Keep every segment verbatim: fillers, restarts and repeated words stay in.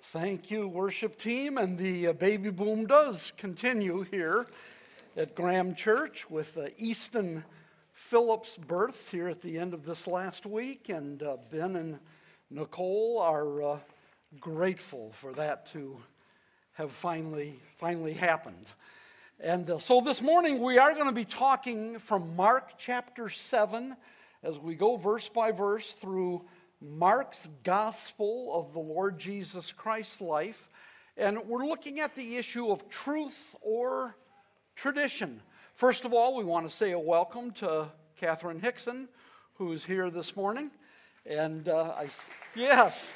Thank you, worship team. And the uh, baby boom does continue here at Graham Church with uh, Easton Phillips' birth here at the end of this last week. And uh, Ben and Nicole are uh, grateful for that to have finally, finally happened. And uh, so this morning we are going to be talking from Mark chapter seven as we go verse by verse through Mark's gospel of the Lord Jesus Christ's life. And we're looking at the issue of truth or tradition. First of all, we want to say a welcome to Catherine Hickson, who is here this morning. And uh, I, yes.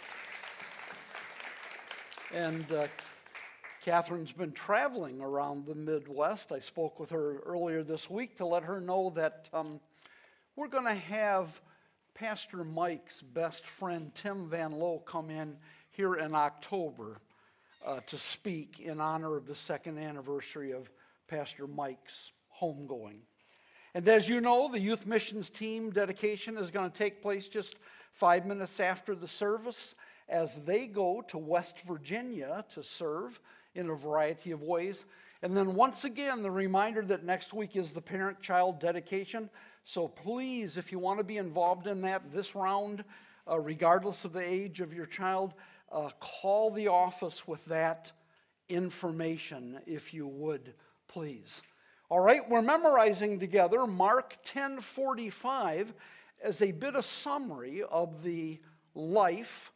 And uh, Catherine's been traveling around the Midwest. I spoke with her earlier this week to let her know that um, we're going to have Pastor Mike's best friend, Tim Van Lowe, come in here in October uh, to speak in honor of the second anniversary of Pastor Mike's homegoing. And as you know, the youth missions team dedication is going to take place just five minutes after the service as they go to West Virginia to serve in a variety of ways. And then once again, the reminder that next week is the parent-child dedication. So please, if you want to be involved in that this round, uh, regardless of the age of your child, uh, call the office with that information, if you would, please. All right, we're memorizing together Mark ten forty-five as a bit of summary of the life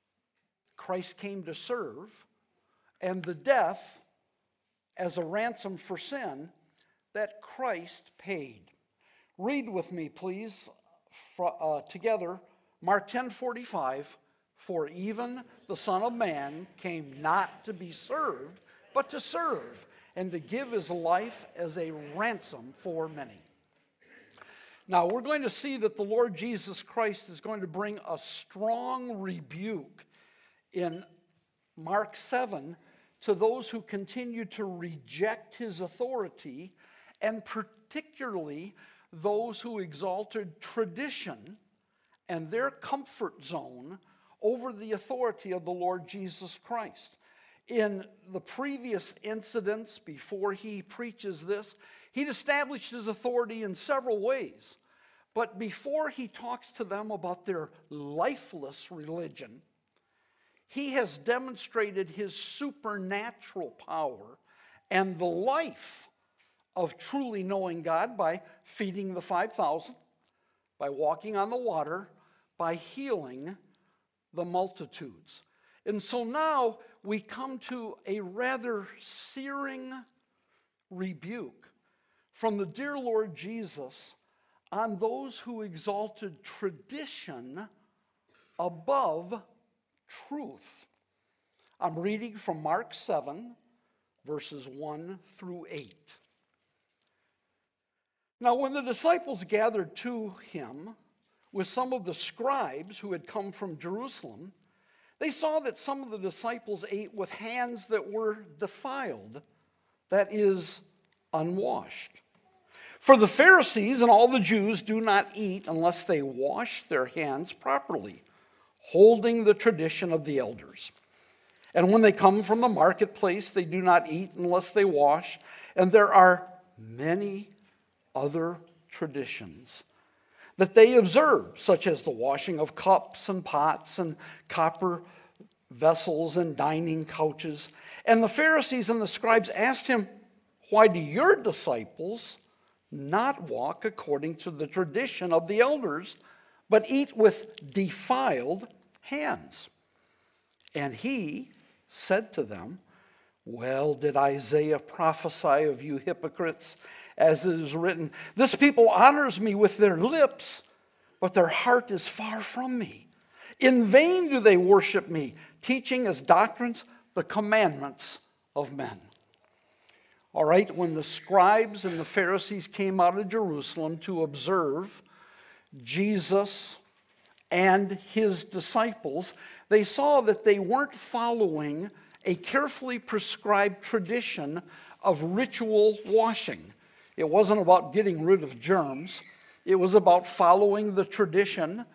Christ came to serve and the death as a ransom for sin that Christ paid. Read with me, please, uh, together, Mark ten forty-five. For even the Son of Man came not to be served, but to serve, and to give his life as a ransom for many. Now, we're going to see that the Lord Jesus Christ is going to bring a strong rebuke in Mark seven to those who continue to reject his authority, and particularly those who exalted tradition and their comfort zone over the authority of the Lord Jesus Christ. In the previous incidents before he preaches this, he'd established his authority in several ways. But before he talks to them about their lifeless religion, he has demonstrated his supernatural power and the life of truly knowing God by feeding the five thousand, by walking on the water, by healing the multitudes. And so now we come to a rather searing rebuke from the dear Lord Jesus on those who exalted tradition above truth. I'm reading from Mark seven, verses one through eight. Now, when the disciples gathered to him with some of the scribes who had come from Jerusalem, they saw that some of the disciples ate with hands that were defiled, that is, unwashed. For the Pharisees and all the Jews do not eat unless they wash their hands properly, holding the tradition of the elders. And when they come from the marketplace, they do not eat unless they wash. And there are many other traditions that they observe, such as the washing of cups and pots and copper vessels and dining couches. And the Pharisees and the scribes asked him, "Why do your disciples not walk according to the tradition of the elders, but eat with defiled hands?" And he said to them, "Well did Isaiah prophesy of you hypocrites, as it is written, 'This people honors me with their lips, but their heart is far from me. In vain do they worship me, teaching as doctrines the commandments of men.'" All right, when the scribes and the Pharisees came out of Jerusalem to observe Jesus and his disciples, they saw that they weren't following a carefully prescribed tradition of ritual washing. It wasn't about getting rid of germs. It was about following the tradition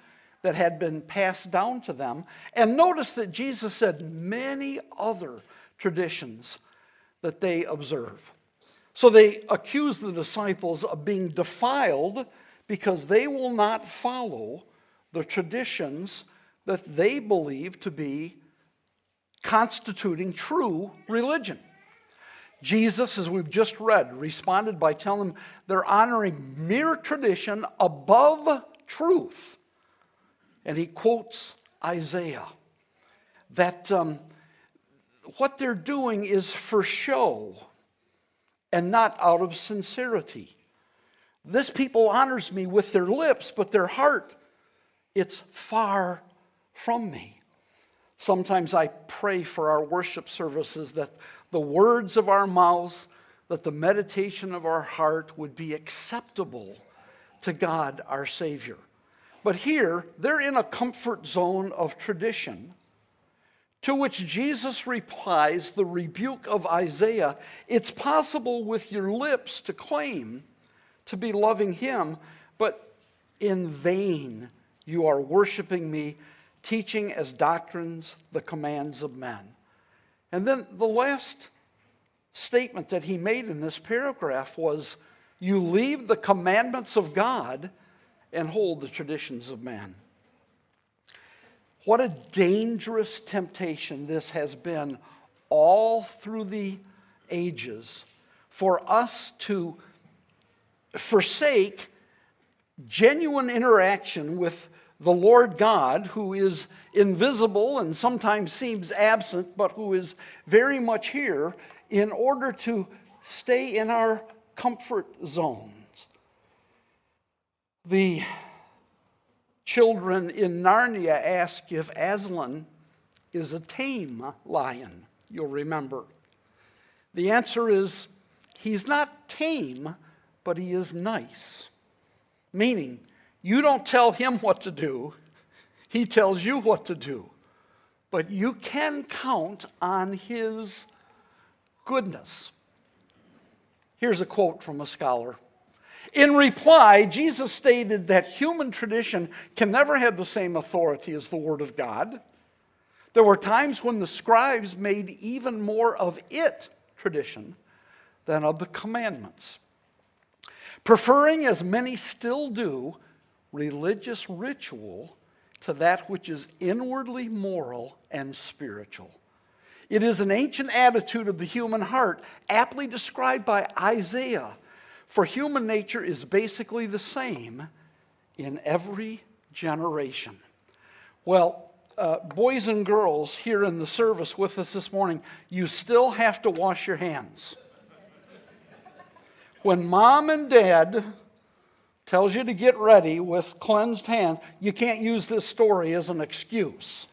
that had been passed down to them. And notice that Jesus said many other traditions that they observe. So they accuse the disciples of being defiled because they will not follow the traditions that they believe to be constituting true religion. Jesus, as we've just read, responded by telling them they're honoring mere tradition above truth. And he quotes Isaiah, that um, what they're doing is for show and not out of sincerity. This people honors me with their lips, but their heart, it's far from me. Sometimes I pray for our worship services that the words of our mouths, that the meditation of our heart would be acceptable to God, our Savior. But here, they're in a comfort zone of tradition, to which Jesus replies the rebuke of Isaiah, it's possible with your lips to claim to be loving him, but in vain you are worshiping me, teaching as doctrines the commands of men. And then the last statement that he made in this paragraph was, you leave the commandments of God and hold the traditions of man. What a dangerous temptation this has been all through the ages for us to forsake genuine interaction with the Lord God, who is invisible and sometimes seems absent, but who is very much here, in order to stay in our comfort zones. The children in Narnia ask if Aslan is a tame lion, you'll remember. The answer is, he's not tame, but he is nice. Meaning, you don't tell him what to do, he tells you what to do. But you can count on his goodness. Here's a quote from a scholar. In reply, Jesus stated that human tradition can never have the same authority as the Word of God. There were times when the scribes made even more of it tradition than of the commandments, preferring, as many still do, religious ritual to that which is inwardly moral and spiritual. It is an ancient attitude of the human heart, aptly described by Isaiah, for human nature is basically the same in every generation. Well, uh, boys and girls here in the service with us this morning, you still have to wash your hands. When mom and dad tells you to get ready with cleansed hands, you can't use this story as an excuse.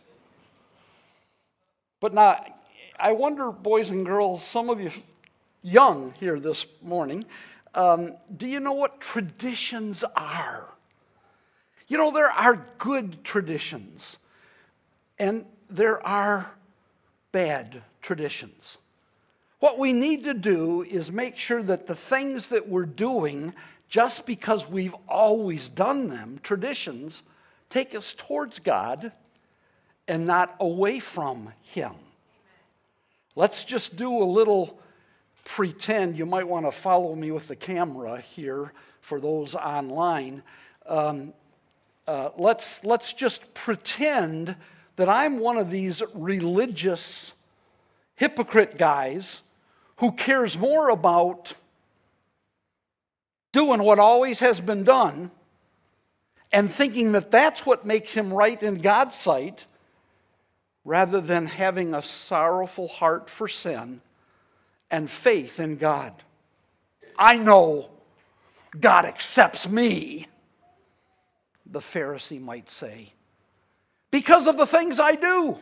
But now, I wonder, boys and girls, some of you young here this morning, um, do you know what traditions are? You know, there are good traditions, and there are bad traditions. What we need to do is make sure that the things that we're doing, just because we've always done them, traditions, take us towards God and not away from him. Let's just do a little pretend. You might want to follow me with the camera here for those online. Um, uh, let's, let's just pretend that I'm one of these religious hypocrite guys who cares more about doing what always has been done and thinking that that's what makes him right in God's sight, rather than having a sorrowful heart for sin and faith in God. I know God accepts me, the Pharisee might say, because of the things I do.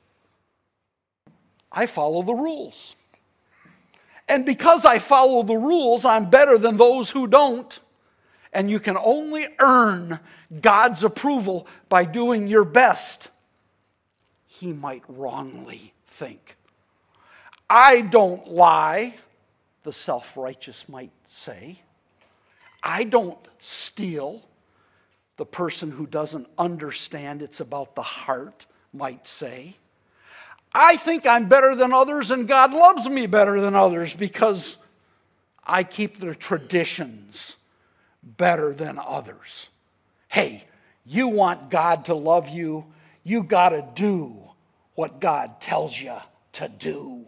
I follow the rules. And because I follow the rules, I'm better than those who don't. And you can only earn God's approval by doing your best, he might wrongly think. I don't lie, the self-righteous might say. I don't steal, the person who doesn't understand it's about the heart might say. I think I'm better than others and God loves me better than others because I keep the traditions better than others. Hey, you want God to love you, you got to do what God tells you to do.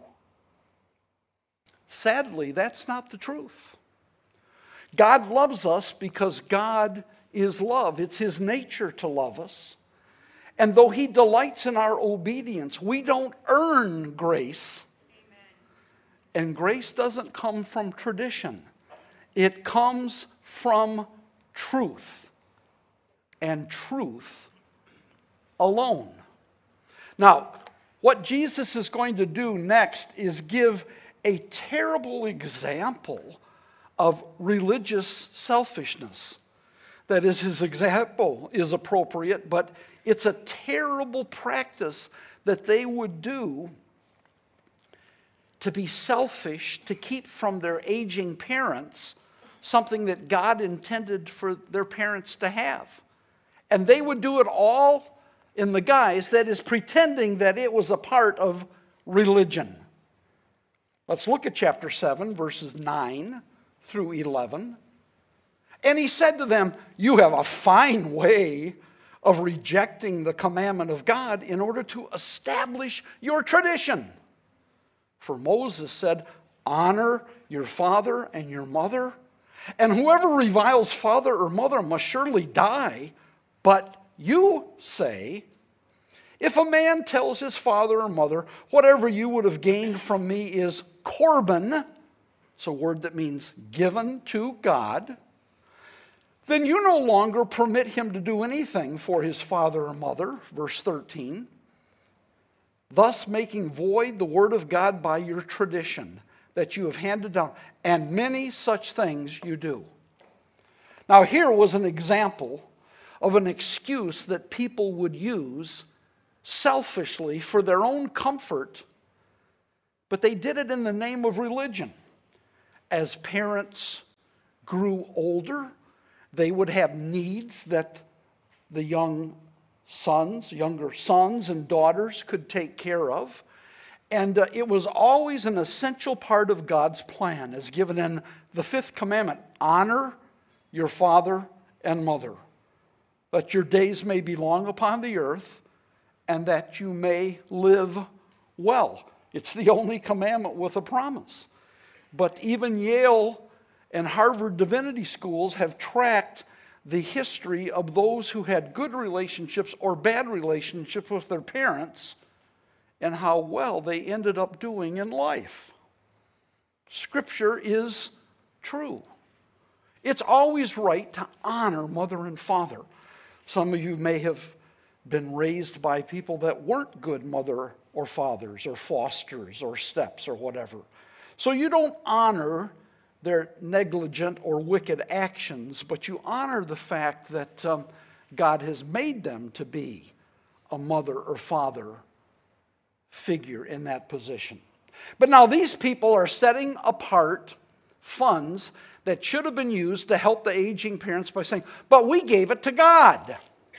Sadly, that's not the truth. God loves us because God is love. It's His nature to love us. And though He delights in our obedience, we don't earn grace. Amen. And grace doesn't come from tradition. It comes from truth. And truth alone. Now, what Jesus is going to do next is give a terrible example of religious selfishness. That is, his example is appropriate, but it's a terrible practice that they would do to be selfish, to keep from their aging parents something that God intended for their parents to have. And they would do it all in the guise that is pretending that it was a part of religion. Let's look at chapter seven, verses nine through eleven. And he said to them, you have a fine way of rejecting the commandment of God in order to establish your tradition. For Moses said, honor your father and your mother, and whoever reviles father or mother must surely die. But you say, if a man tells his father or mother, whatever you would have gained from me is korban, it's a word that means given to God, then you no longer permit him to do anything for his father or mother, verse thirteen, thus making void the word of God by your tradition that you have handed down, and many such things you do. Now here was an example of an excuse that people would use selfishly for their own comfort, but they did it in the name of religion. As parents grew older, they would have needs that the young sons, younger sons and daughters could take care of. And uh, it was always an essential part of God's plan, as given in the fifth commandment, honor your father and mother, that your days may be long upon the earth, and that you may live well. It's the only commandment with a promise. But even Yale and Harvard Divinity Schools have tracked the history of those who had good relationships or bad relationships with their parents and how well they ended up doing in life. Scripture is true. It's always right to honor mother and father. Some of you may have been raised by people that weren't good mother or fathers or fosters or steps or whatever. So you don't honor their negligent or wicked actions, but you honor the fact that um, God has made them to be a mother or father figure in that position. But now these people are setting apart funds that should have been used to help the aging parents by saying, but we gave it to God.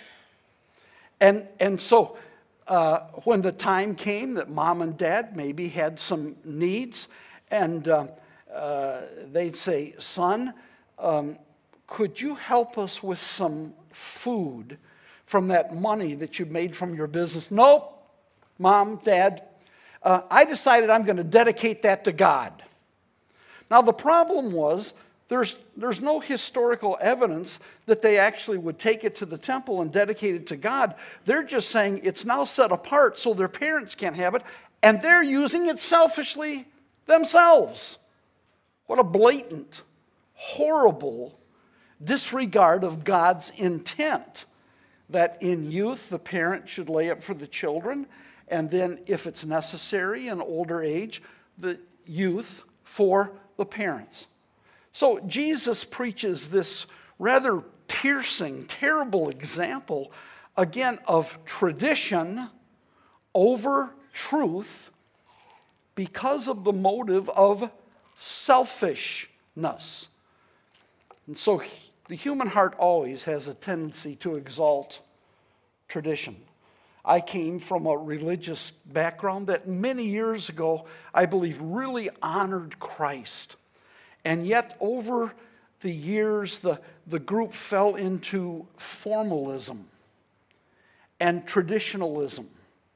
And, and so uh, when the time came that mom and dad maybe had some needs, and uh, uh, they'd say, son, um, could you help us with some food from that money that you made from your business? Nope, mom, dad, uh, I decided I'm going to dedicate that to God. Now the problem was, There's, there's no historical evidence that they actually would take it to the temple and dedicate it to God. They're just saying it's now set apart so their parents can't have it, and they're using it selfishly themselves. What a blatant, horrible disregard of God's intent that in youth the parent should lay up for the children, and then if it's necessary in older age, the youth for the parents. So Jesus preaches this rather piercing, terrible example, again, of tradition over truth because of the motive of selfishness. And so The human heart always has a tendency to exalt tradition. I came from a religious background that many years ago, I believe, really honored Christ. And yet, over the years, the, the group fell into formalism and traditionalism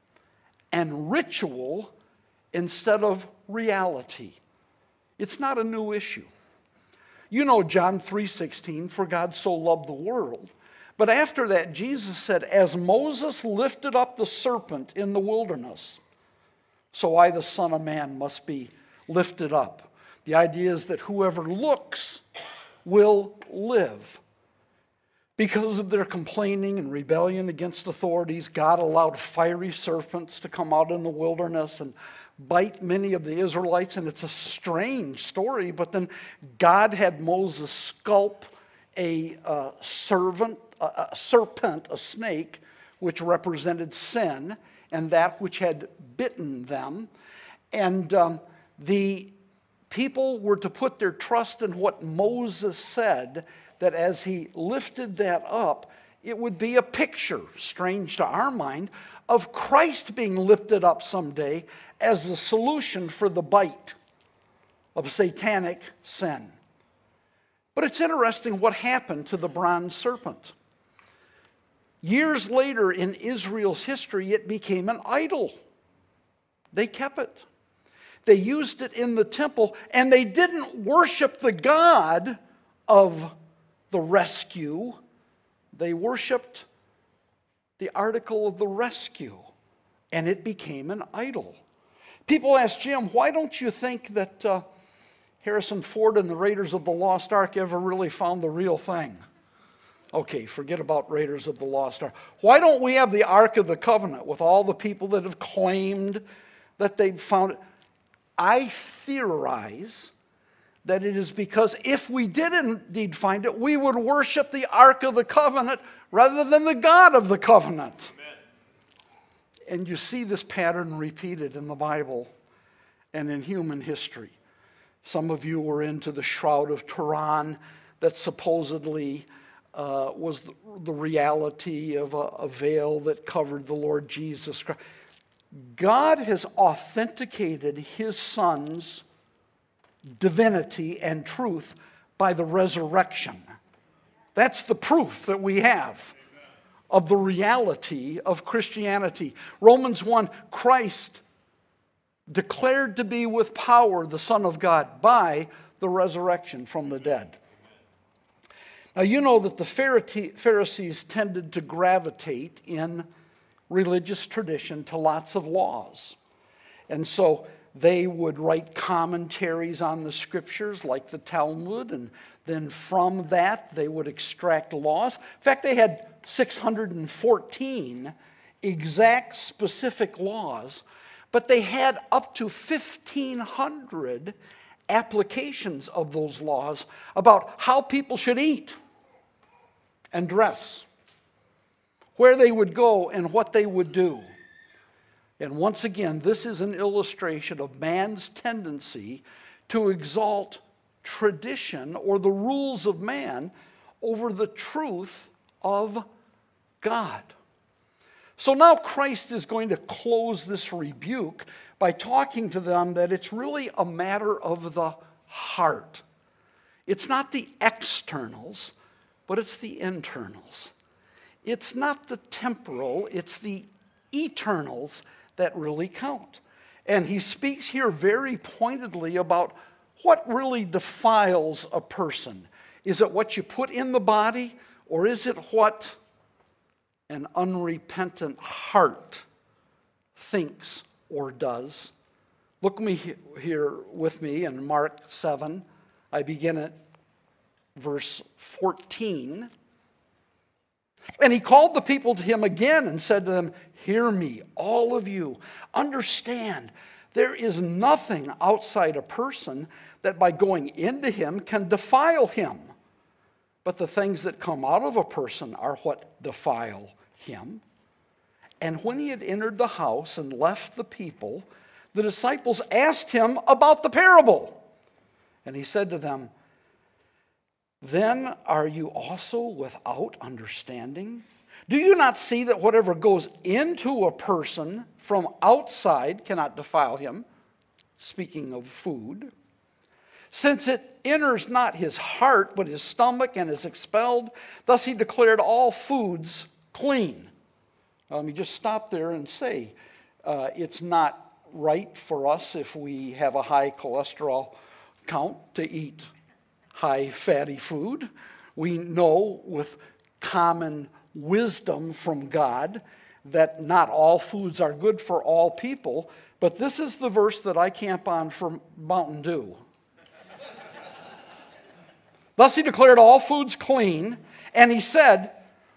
and ritual instead of reality. It's not a new issue. You know John three sixteen, for God so loved the world. But after that, Jesus said, as Moses lifted up the serpent in the wilderness, so I, the Son of Man, must be lifted up. The idea is that whoever looks will live. Because of their complaining and rebellion against authorities, God allowed fiery serpents to come out in the wilderness and bite many of the Israelites, and it's a strange story, but then God had Moses sculpt a uh, servant, a, a serpent, a snake, which represented sin, and that which had bitten them. And um, the people were to put their trust in what Moses said, that as he lifted that up, it would be a picture, strange to our mind, of Christ being lifted up someday as the solution for the bite of satanic sin. But it's interesting what happened to the bronze serpent. Years later in Israel's history, it became an idol. They kept it. They used it in the temple, and they didn't worship the God of the rescue. They worshiped the article of the rescue, and it became an idol. People ask Jim, why don't you think that uh, Harrison Ford and the Raiders of the Lost Ark ever really found the real thing? Okay, forget about Raiders of the Lost Ark. Why don't we have the Ark of the Covenant with all the people that have claimed that they've found it? I theorize that it is because if we did indeed find it, we would worship the Ark of the Covenant rather than the God of the Covenant. Amen. And you see this pattern repeated in the Bible and in human history. Some of you were into the Shroud of Turin that supposedly uh, was the, the reality of a, a veil that covered the Lord Jesus Christ. God has authenticated his Son's divinity and truth by the resurrection. That's the proof that we have of the reality of Christianity. Romans one, Christ declared to be with power the Son of God by the resurrection from the dead. Now you know that the Pharisees tended to gravitate in religious tradition to lots of laws. And so they would write commentaries on the scriptures like the Talmud, and then from that they would extract laws. In fact, they had six hundred fourteen exact specific laws, but they had up to fifteen hundred applications of those laws about how people should eat and dress, where they would go and what they would do. And once again, this is an illustration of man's tendency to exalt tradition or the rules of man over the truth of God. So now Christ is going to close this rebuke by talking to them that it's really a matter of the heart. It's not the externals, but it's the internals. It's not the temporal, it's the eternals that really count. And he speaks here very pointedly about what really defiles a person. Is it what you put in the body, or is it what an unrepentant heart thinks or does? Look me here with me in Mark seven. I begin at verse fourteen. And he called the people to him again and said to them, hear me, all of you. Understand, there is nothing outside a person that by going into him can defile him. But the things that come out of a person are what defile him. And when he had entered the house and left the people, the disciples asked him about the parable. And he said to them, Then are you also without understanding? Do you not see that whatever goes into a person from outside cannot defile him? Speaking of food. Since it enters not his heart, but his stomach, and is expelled, thus he declared all foods clean. Now, let me just stop there and say, uh, it's not right for us if we have a high cholesterol count to eat high fatty food. We know with common wisdom from God that not all foods are good for all people, but this is the verse that I camp on for Mountain Dew. Thus he declared all foods clean, and he said,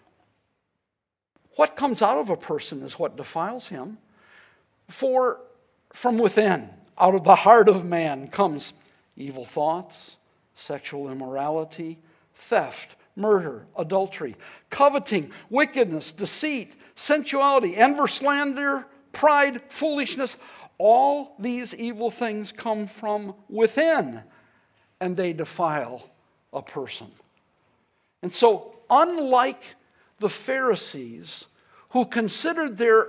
what comes out of a person is what defiles him. For from within, out of the heart of man, comes evil thoughts, sexual immorality, theft, murder, adultery, coveting, wickedness, deceit, sensuality, envy, slander, pride, foolishness. All these evil things come from within, and they defile a person. And so, unlike the Pharisees, who considered their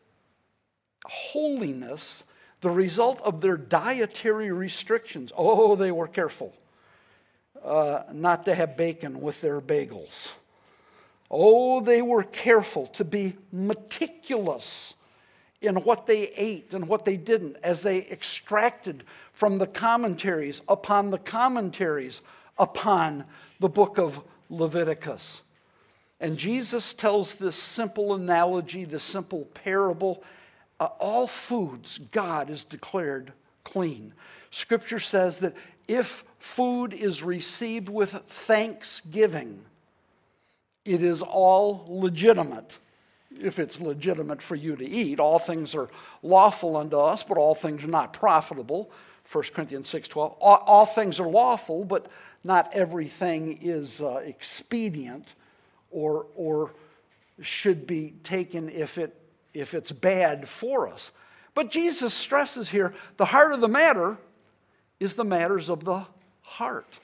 holiness the result of their dietary restrictions, oh, they were careful uh, not to have bacon with their bagels. Oh, they were careful to be meticulous in what they ate and what they didn't, as they extracted from the commentaries upon the commentaries upon the book of Leviticus. And Jesus tells this simple analogy, this simple parable. Uh, all foods God has declared clean. Scripture says that if food is received with thanksgiving, it is all legitimate. If it's legitimate for you to eat, all things are lawful unto us, but all things are not profitable. First Corinthians six twelve. All, all things are lawful, but not everything is uh, expedient or, or should be taken if, it, if it's bad for us. But Jesus stresses here, the heart of the matter is the matters of the heart.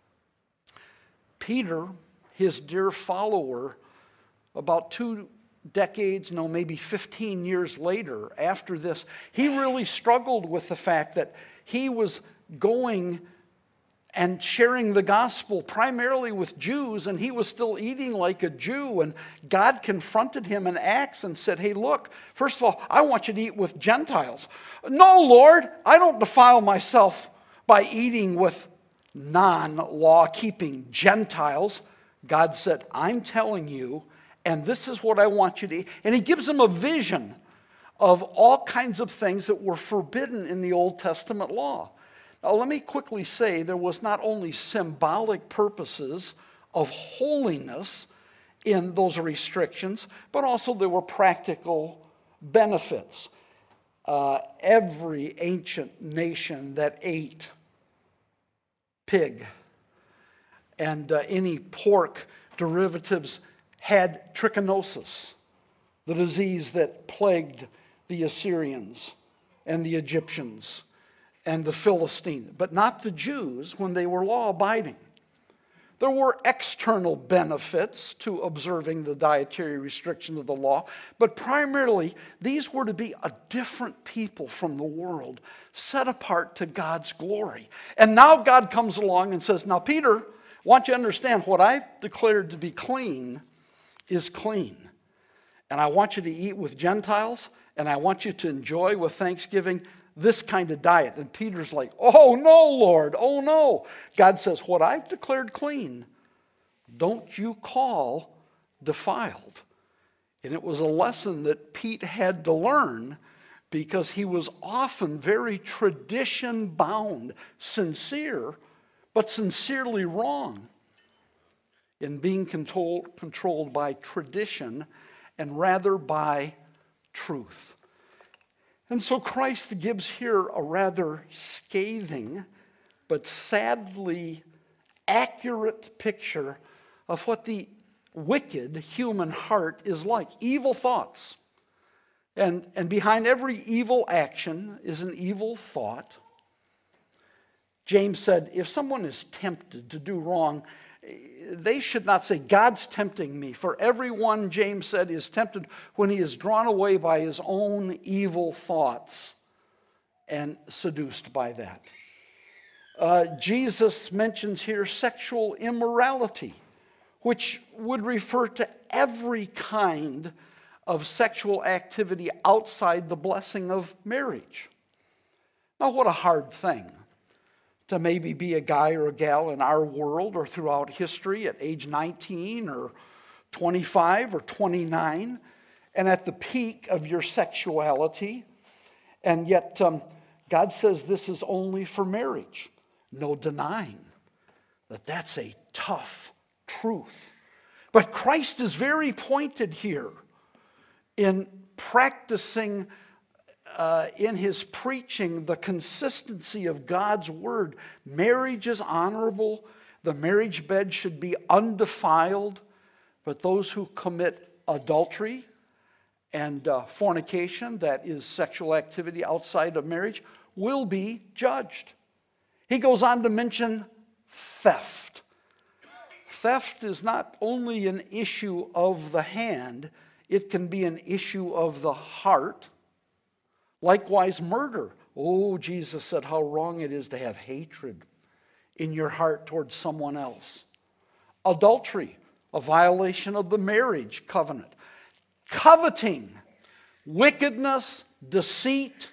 Peter, his dear follower, about two decades, no, maybe fifteen years later after this, he really struggled with the fact that he was going and sharing the gospel primarily with Jews, and he was still eating like a Jew. And God confronted him in Acts and said, hey, look, first of all, I want you to eat with Gentiles. No, Lord, I don't defile myself by eating with non-law-keeping Gentiles. God said, I'm telling you, and this is what I want you to eat. And he gives him a vision of all kinds of things that were forbidden in the Old Testament law. Now, let me quickly say there was not only symbolic purposes of holiness in those restrictions, but also there were practical benefits. Uh, every ancient nation that ate pig and uh, any pork derivatives had trichinosis, the disease that plagued the Assyrians and the Egyptians and the Philistines, but not the Jews when they were law-abiding. There were external benefits to observing the dietary restrictions of the law, but primarily these were to be a different people from the world, set apart to God's glory. And now God comes along and says, now Peter, I want you to understand what I've declared to be clean is clean. And I want you to eat with Gentiles, and I want you to enjoy with thanksgiving this kind of diet. And Peter's like, oh no, Lord, oh no. God says, what I've declared clean, don't you call defiled. And it was a lesson that Pete had to learn because he was often very tradition bound, sincere, but sincerely wrong in being control, controlled by tradition and rather by truth. And so Christ gives here a rather scathing but sadly accurate picture of what the wicked human heart is like. Evil thoughts. And, and behind every evil action is an evil thought. James said, if someone is tempted to do wrong, They should not say, God's tempting me. For everyone, James said, is tempted when he is drawn away by his own evil thoughts and seduced by that. Uh, Jesus mentions here sexual immorality, which would refer to every kind of sexual activity outside the blessing of marriage. Now, what a hard thing to maybe be a guy or a gal in our world or throughout history at age nineteen or twenty-five or twenty-nine, and at the peak of your sexuality, and yet um, God says this is only for marriage. No denying that that's a tough truth. But Christ is very pointed here in practicing uh, in his preaching the consistency of God's word. Marriage is honorable. The marriage bed should be undefiled. But those who commit adultery and uh, fornication, that is sexual activity outside of marriage, will be judged. He goes on to mention theft. Theft is not only an issue of the hand, it can be an issue of the heart. Likewise, murder. Oh, Jesus said how wrong it is to have hatred in your heart towards someone else. Adultery, a violation of the marriage covenant. Coveting, wickedness, deceit,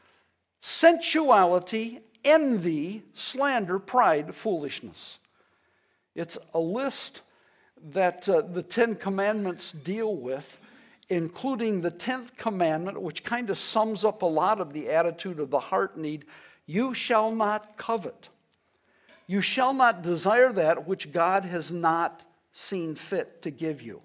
sensuality, envy, slander, pride, foolishness. It's a list that uh, the Ten Commandments deal with, including the tenth commandment, which kind of sums up a lot of the attitude of the heart need. You shall not covet. You shall not desire that which God has not seen fit to give you.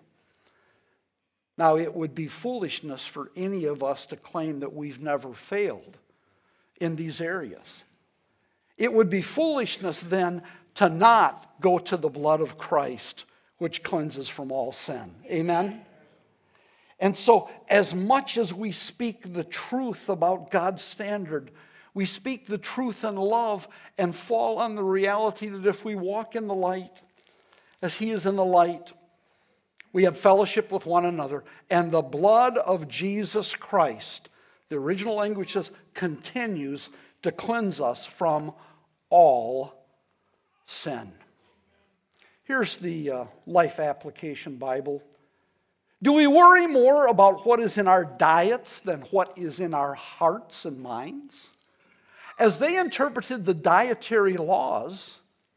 Now, it would be foolishness for any of us to claim that we've never failed in these areas. It would be foolishness then to not go to the blood of Christ, which cleanses from all sin. Amen? And so, as much as we speak the truth about God's standard, we speak the truth in love and fall on the reality that if we walk in the light, as he is in the light, we have fellowship with one another, and the blood of Jesus Christ, the original language says, continues to cleanse us from all sin. Here's the uh, Life Application Bible. Do we worry more about what is in our diets than what is in our hearts and minds? As they interpreted the dietary laws,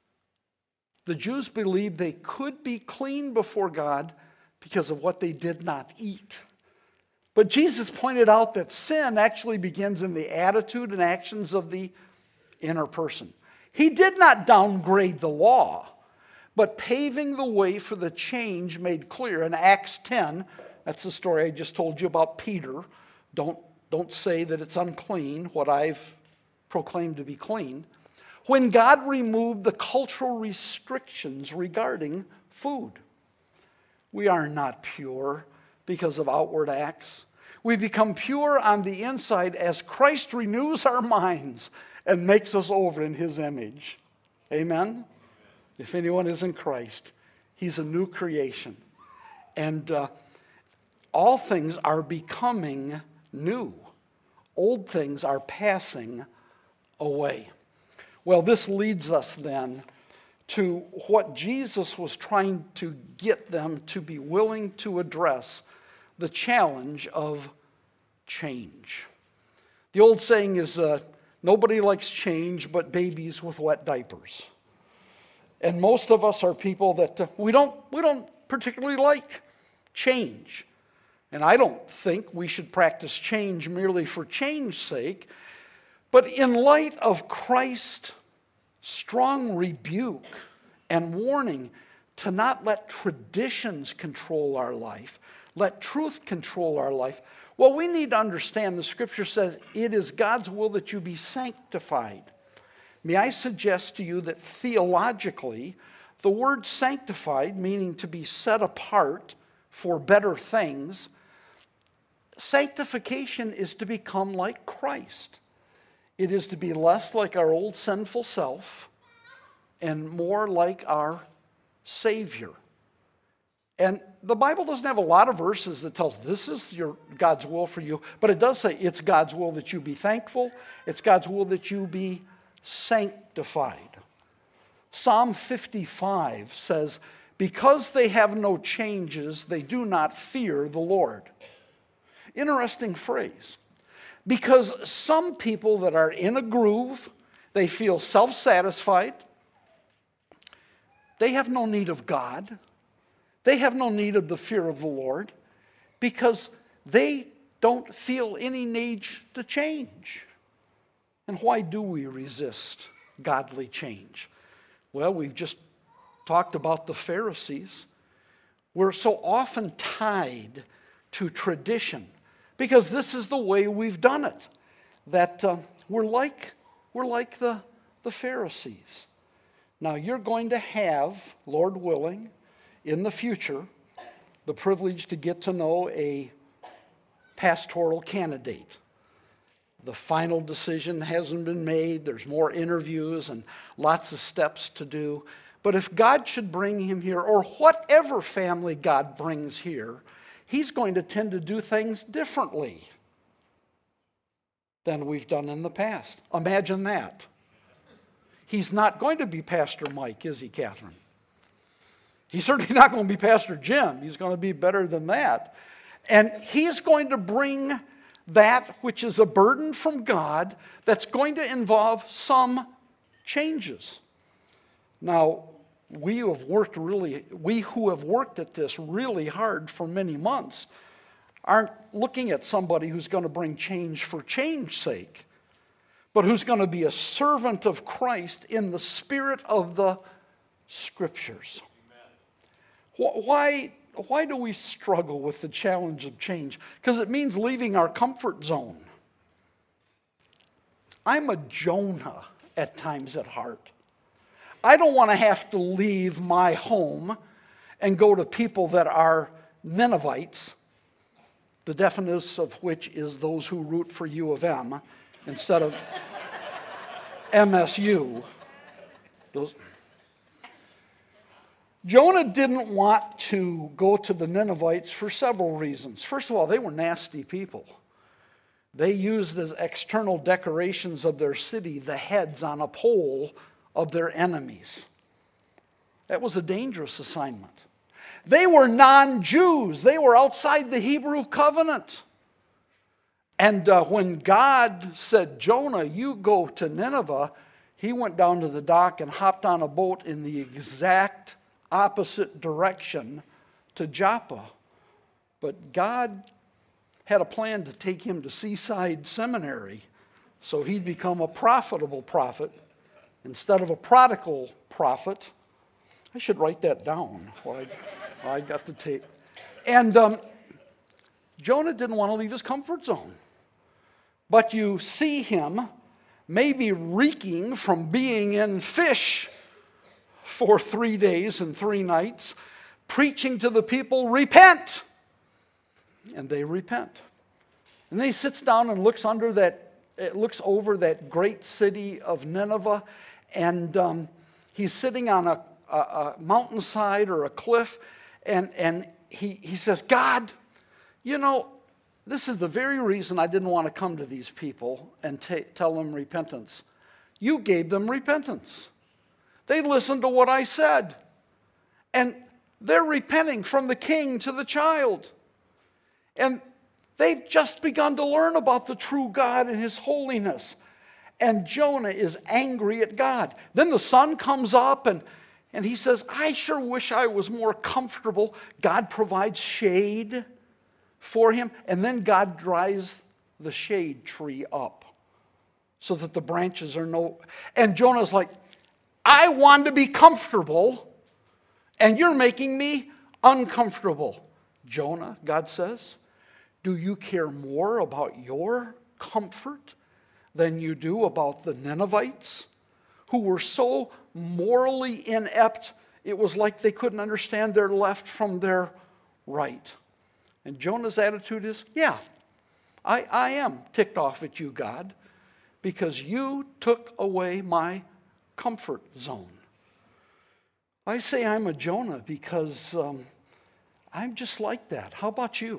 the Jews believed they could be clean before God because of what they did not eat. But Jesus pointed out that sin actually begins in the attitude and actions of the inner person. He did not downgrade the law, but paving the way for the change made clear in Acts ten. That's the story I just told you about Peter. Don't, don't say that it's unclean, what I've proclaimed to be clean. When God removed the cultural restrictions regarding food. We are not pure because of outward acts. We become pure on the inside as Christ renews our minds and makes us over in his image. Amen? If anyone is in Christ, he's a new creation. And uh, all things are becoming new. Old things are passing away. Well, this leads us then to what Jesus was trying to get them to be willing to address, the challenge of change. The old saying is, uh, nobody likes change but babies with wet diapers. And most of us are people that uh, we don't we don't particularly like change. And I don't think we should practice change merely for change's sake. But in light of Christ's strong rebuke and warning to not let traditions control our life, let truth control our life, well, we need to understand the scripture says it is God's will that you be sanctified. May I suggest to you that theologically, the word sanctified, meaning to be set apart for better things, sanctification is to become like Christ. It is to be less like our old sinful self and more like our Savior. And the Bible doesn't have a lot of verses that tells this is your God's will for you, but it does say it's God's will that you be thankful. It's God's will that you be sanctified. Psalm fifty-five says, because they have no changes, they do not fear the Lord. Interesting phrase. Because some people that are in a groove, they feel self-satisfied. They have no need of God. They have no need of the fear of the Lord because they don't feel any need to change. And why do we resist godly change? Well, we've just talked about the Pharisees. We're so often tied to tradition because this is the way we've done it, that uh, we're like, we're like the, the Pharisees. Now, you're going to have, Lord willing, in the future, the privilege to get to know a pastoral candidate. The final decision hasn't been made. There's more interviews and lots of steps to do. But if God should bring him here, or whatever family God brings here, he's going to tend to do things differently than we've done in the past. Imagine that. He's not going to be Pastor Mike, is he, Catherine? He's certainly not going to be Pastor Jim. He's going to be better than that. And he's going to bring that which is a burden from God that's going to involve some changes. Now, we who have worked really, we who have worked at this really hard for many months aren't looking at somebody who's going to bring change for change's sake, but who's going to be a servant of Christ in the spirit of the Scriptures. Why, why do we struggle with the challenge of change? Because it means leaving our comfort zone. I'm a Jonah at times at heart. I don't want to have to leave my home and go to people that are Ninevites, the definition of which is those who root for U of M instead of M S U. Those. Jonah didn't want to go to the Ninevites for several reasons. First of all, they were nasty people. They used as external decorations of their city the heads on a pole of their enemies. That was a dangerous assignment. They were non-Jews. They were outside the Hebrew covenant. And uh, when God said, Jonah, you go to Nineveh, he went down to the dock and hopped on a boat in the exact opposite direction to Joppa. But God had a plan to take him to Seaside Seminary so he'd become a profitable prophet instead of a prodigal prophet. I should write that down while I, while I got the tape. And um, Jonah didn't want to leave his comfort zone. But you see him maybe reeking from being in fish for three days and three nights, preaching to the people, repent. And they repent. And then he sits down and looks under that, it looks over that great city of Nineveh, and um, he's sitting on a, a, a mountainside or a cliff, and, and he, he says, God, you know, this is the very reason I didn't want to come to these people and t- tell them repentance. You gave them repentance. They listened to what I said. And they're repenting from the king to the child. And they've just begun to learn about the true God and his holiness. And Jonah is angry at God. Then the sun comes up and, and he says, I sure wish I was more comfortable. God provides shade for him. And then God dries the shade tree up so that the branches are no... And Jonah's like, I want to be comfortable, and you're making me uncomfortable. Jonah, God says, do you care more about your comfort than you do about the Ninevites, who were so morally inept, it was like they couldn't understand their left from their right? And Jonah's attitude is, yeah, I, I am ticked off at you, God, because you took away my comfort zone. I say I'm a Jonah because um, I'm just like that. How about you?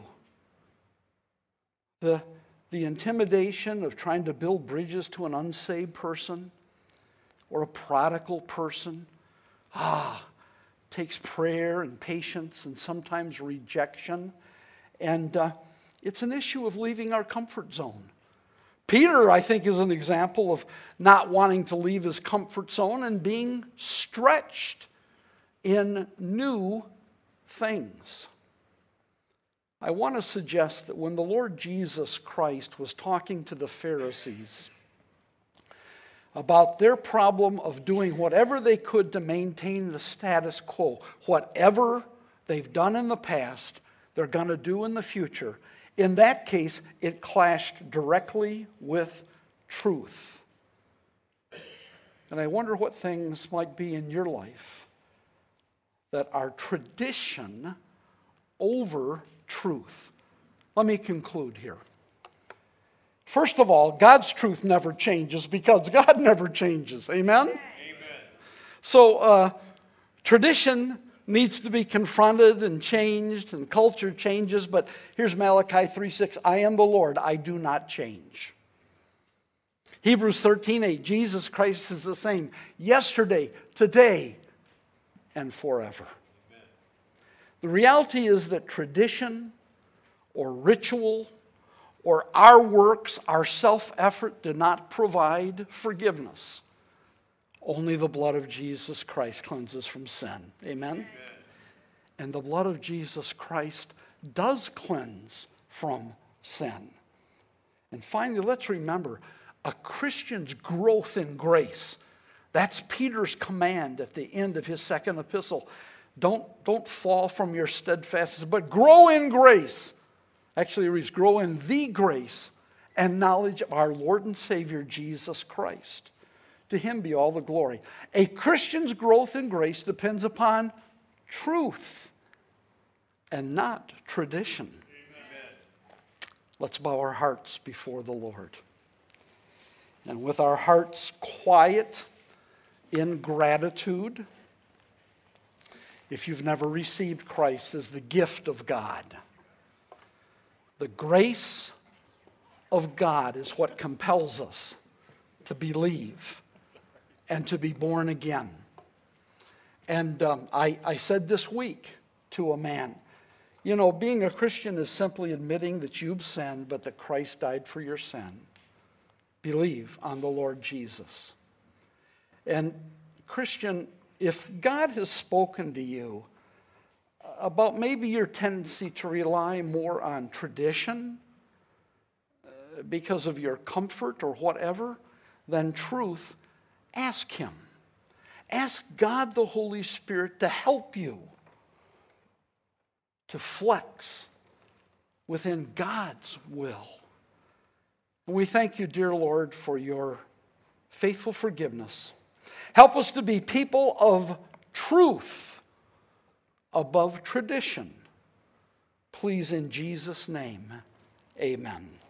The, the intimidation of trying to build bridges to an unsaved person or a prodigal person, ah, takes prayer and patience and sometimes rejection. And uh, it's an issue of leaving our comfort zone. Peter, I think, is an example of not wanting to leave his comfort zone and being stretched in new things. I want to suggest that when the Lord Jesus Christ was talking to the Pharisees about their problem of doing whatever they could to maintain the status quo, whatever they've done in the past, they're going to do in the future, in that case, it clashed directly with truth. And I wonder what things might be in your life that are tradition over truth. Let me conclude here. First of all, God's truth never changes because God never changes. Amen? Amen. So uh, tradition needs to be confronted and changed, and culture changes, but here's Malachi three six, I am the Lord, I do not change. Hebrews thirteen eight, Jesus Christ is the same yesterday, today, and forever. Amen. The reality is that tradition or ritual or our works, our self-effort do not provide forgiveness. Only the blood of Jesus Christ cleanses from sin. Amen? Amen? And the blood of Jesus Christ does cleanse from sin. And finally, let's remember, a Christian's growth in grace. That's Peter's command at the end of his second epistle. Don't, don't fall from your steadfastness, but grow in grace. Actually, it reads, grow in the grace and knowledge of our Lord and Savior, Jesus Christ. To him be all the glory. A Christian's growth in grace depends upon truth and not tradition. Amen. Let's bow our hearts before the Lord. And with our hearts quiet in gratitude, if you've never received Christ as the gift of God, the grace of God is what compels us to believe and to be born again. And um, I, I said this week to a man, you know, being a Christian is simply admitting that you've sinned, but that Christ died for your sin. Believe on the Lord Jesus. And Christian, if God has spoken to you about maybe your tendency to rely more on tradition uh, because of your comfort or whatever than truth, ask him. Ask God the Holy Spirit to help you to flex within God's will. We thank you, dear Lord, for your faithful forgiveness. Help us to be people of truth above tradition. Please, in Jesus' name, amen.